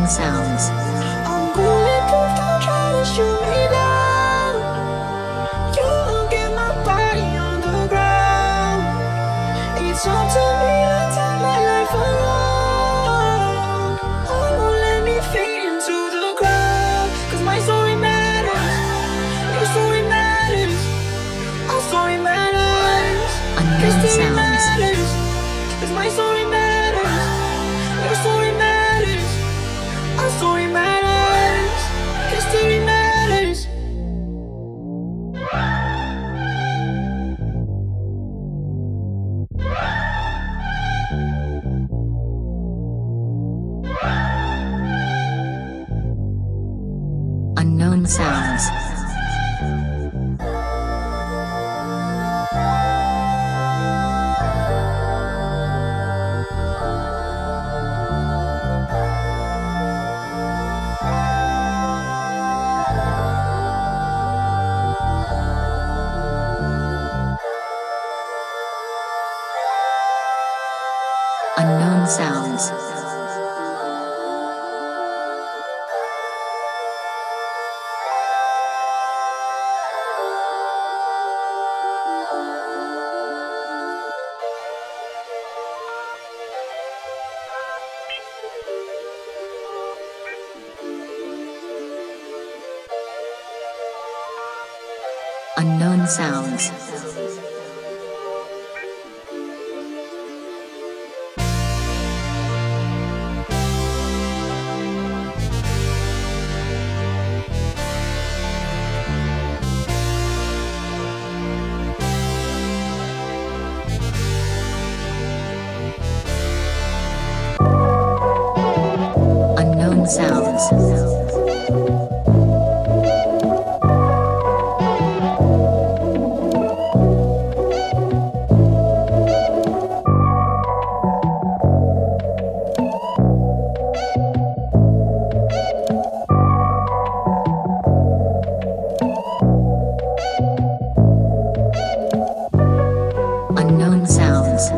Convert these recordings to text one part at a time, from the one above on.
sounds. I'm bulletproof, don't try to shoot me down. You won't get my body on the ground. It's up to me to turn my life around. Oh, don't let me fade into the crowd. Cause my story matters. Your story matters. Our story matters. Unknown sounds. Cause my story matters. Your story matters. Our story matters. History matters. Unknown sounds. Unknown sounds. Unknown sounds. Unknown sounds. Unknown sounds.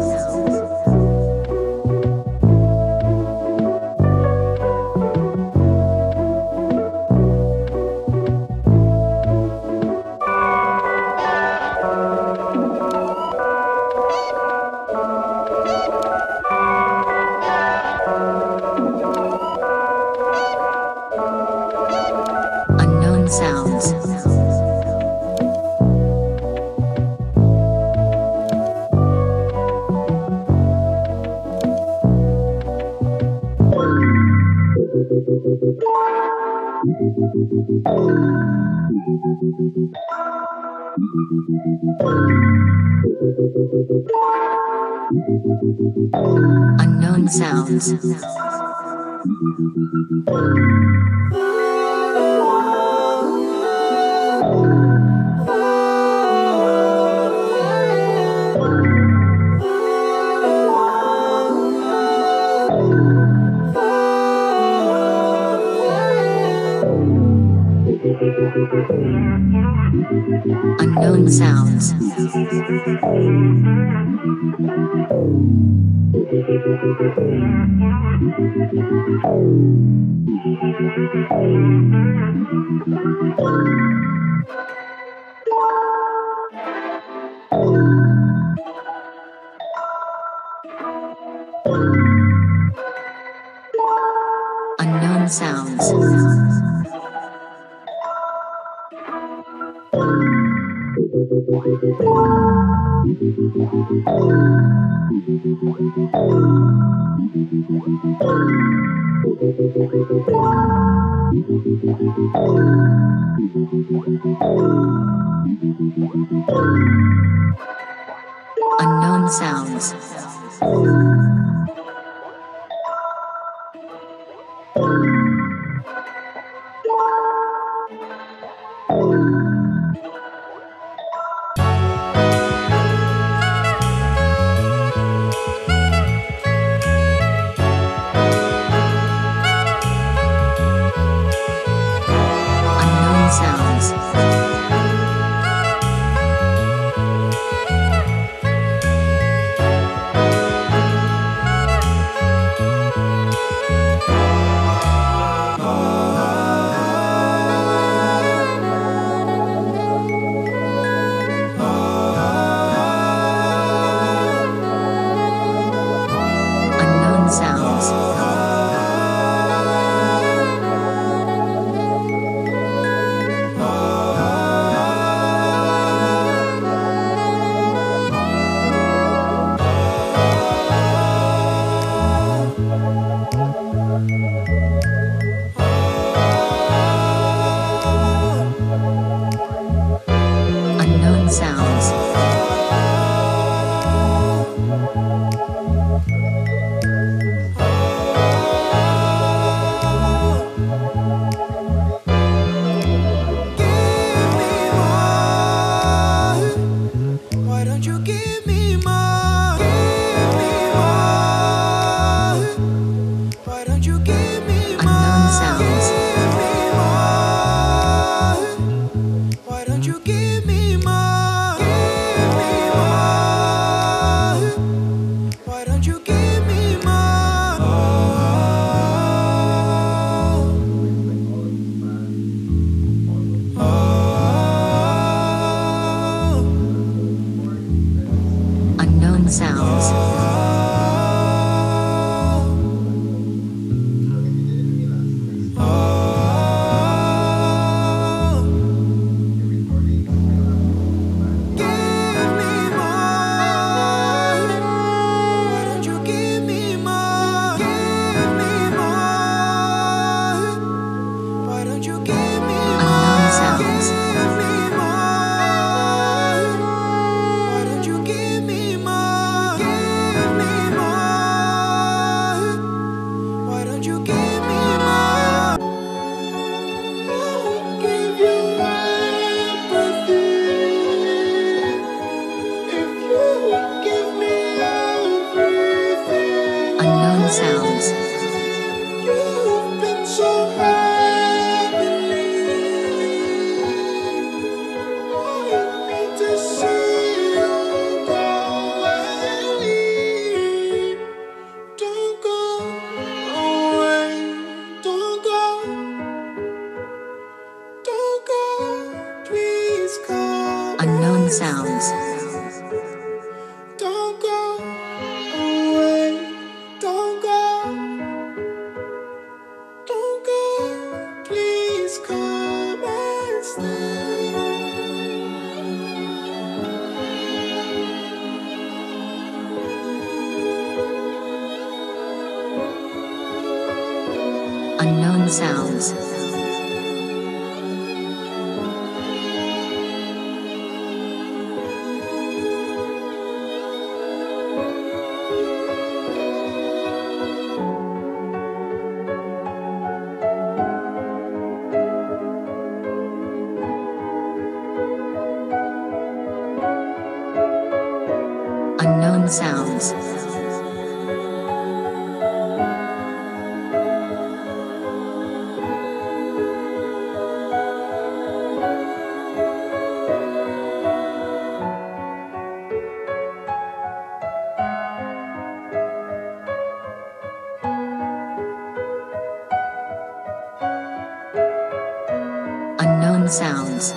Unknown sounds. Unknown sounds. Unknown sounds. Unknown sounds. Unknown sounds. Unknown sounds. Unknown sounds. Unknown sounds. Unknown sounds.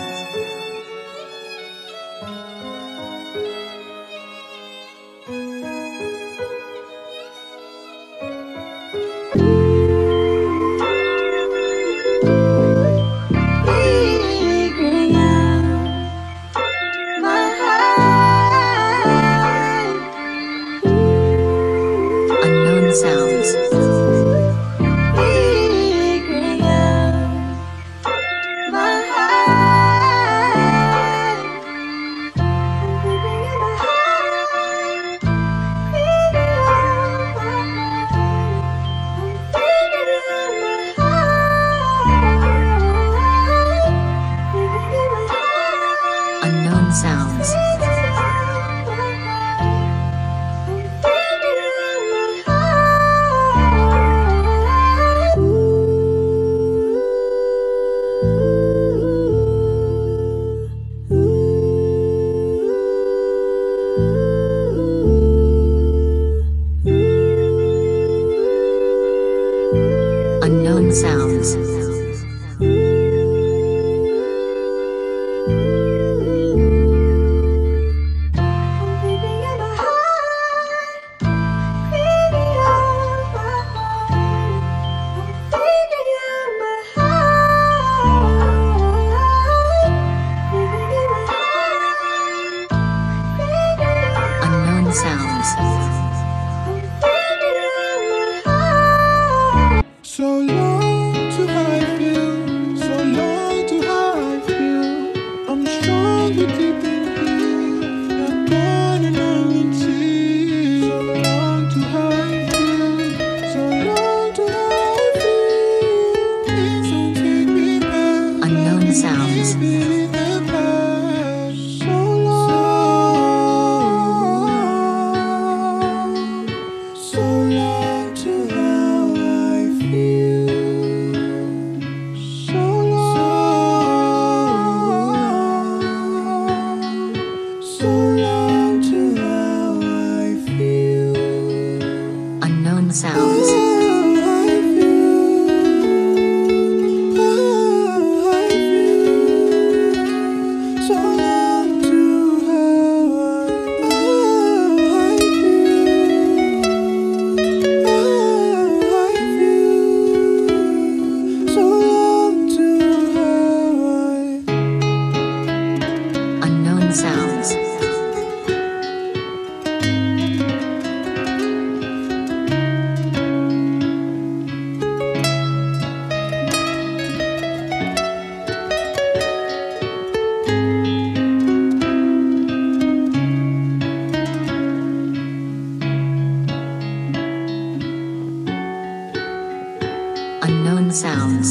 Figuring out my heart. Unknown sounds. Figuring out my heart. Figuring out my heart. Figuring out my heart. Figuring out my heart. Figuring out my heart. Unknown sounds. Unknown sounds. Unknown sounds. So long to how I feel, so long to how I feel. I'm strong but deep in here, not gonna know until. So long to how I feel, so long to how I feel. Please don't take me back. Unknown sounds. Leave it in the past. So long to how I feel. So long to how I feel. Unknown sounds. So long to how I feel. So long to how Unknown sounds. Unknown sounds.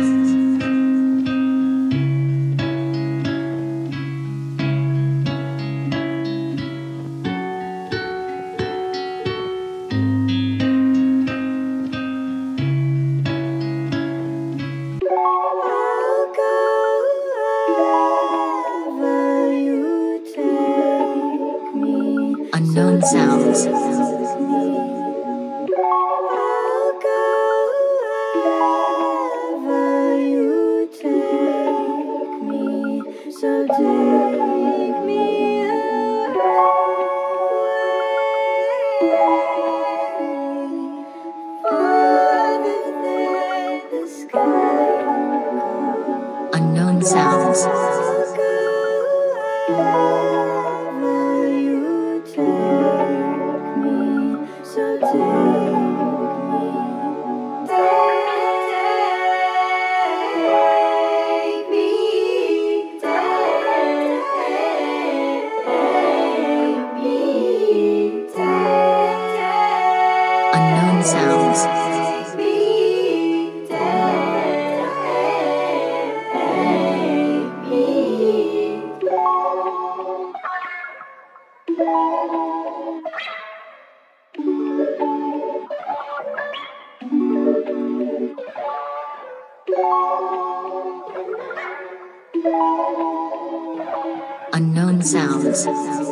I'll go wherever you take me. Unknown sounds. I'll go wherever you take me. So take me away, farther than the sky. Unknown sounds. I'll go wherever you take me. So take me. Unknown sounds.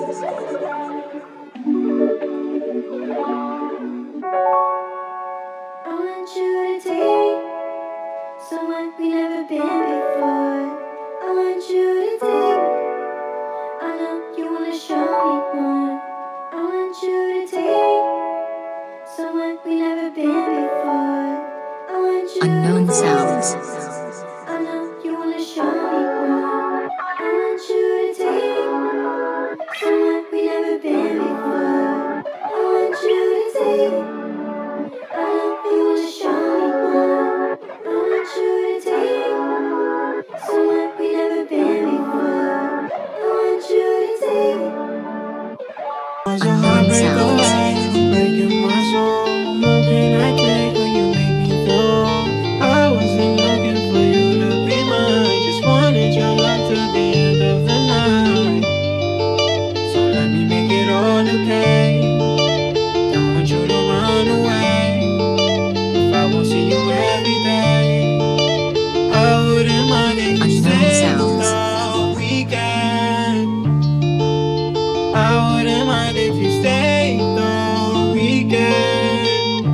I want you to take someone we never been before. I want you to take. I know you wanna show me more. I want you to take someone we never been before. I want you Unknown to sounds. take. I know you wanna show me more. I want you to take someone we never been before. I want you to take. I know you wanna show me more. I want you to take someone we never been before. I want you to take. Unknown sounds. Breaking my soul. What can I take when you make me feel? I wasn't looking for you to be mine. Just wanted your love till the end of the night. So let me make it all okay. Don't want you to run away. If I won't see you every day, I wouldn't mind if you Unknown stayed sounds. the weekend. I wouldn't mind if you stayed the weekend.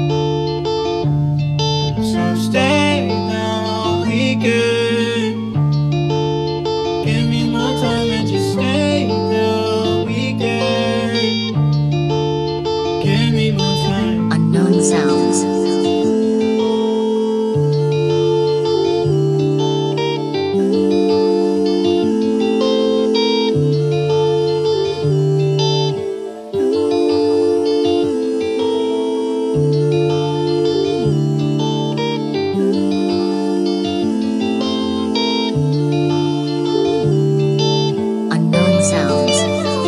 So stay the weekend. Give me more time and just stay the weekend. Give me more time. Unknown sounds. Unknown sounds.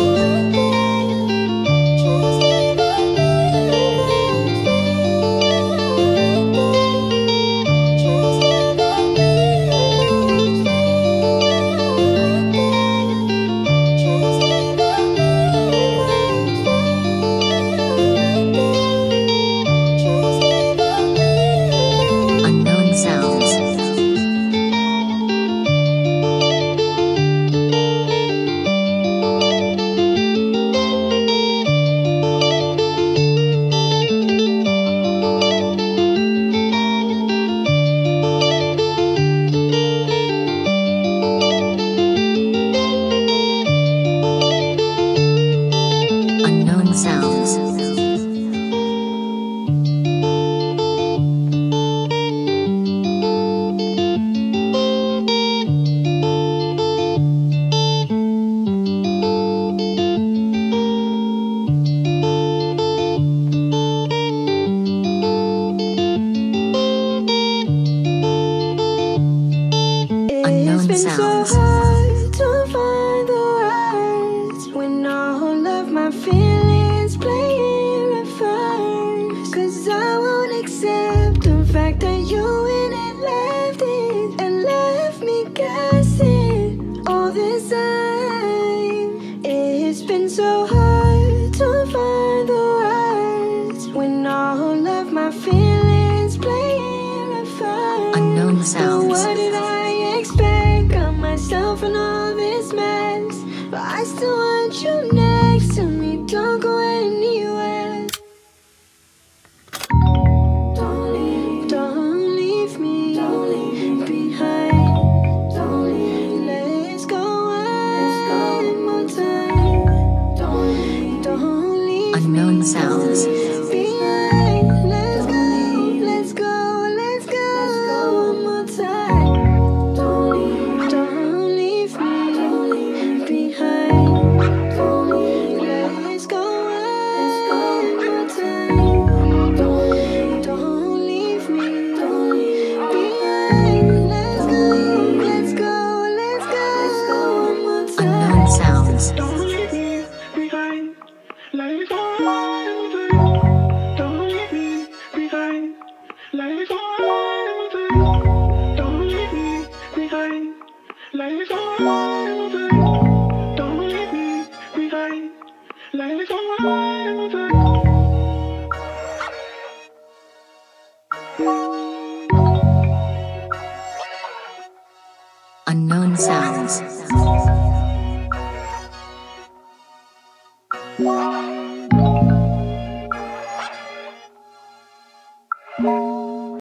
Unknown sounds. Unknown sounds. Unknown It's been so sounds. hard to find the words when all of my feelings play in reverse. 'Cause I won't accept the fact that you went and left it and left me guessing all this time. It's been so hard to find the words when all of my feelings play in reverse. Unknown So sounds. what did I expect? Got myself in all this mess, but I still want you next to me. Don't go anywhere. Don't leave me behind. Let's go one more time. Don't leave Unknown me sounds. behind. Let's go one more time. Unknown sounds.